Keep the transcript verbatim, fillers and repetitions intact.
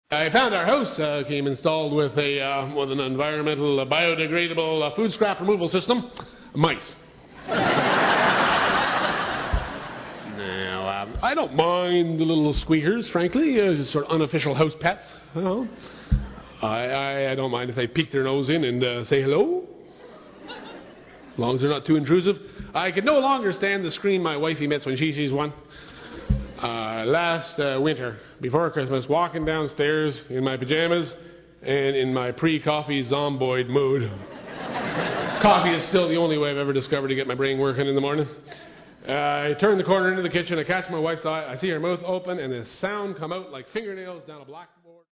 I found our house uh, came installed with a uh, with an environmental uh, biodegradable uh, food scrap removal system. Mice. Now, um, I don't mind the little squeakers, frankly, uh, just sort of unofficial house pets. You know? I, I I don't mind if they peek their nose in and uh, say hello, as long as they're not too intrusive. I could no longer stand the scream my wife emits when she sees one. Uh, last uh, winter, before Christmas, walking downstairs in my pajamas and in my pre-coffee zomboid mood. Coffee is still the only way I've ever discovered to get my brain working in the morning. Uh, I turn the corner into the kitchen, I catch my wife's eye, I see her mouth open, and the sound come out like fingernails down a blackboard.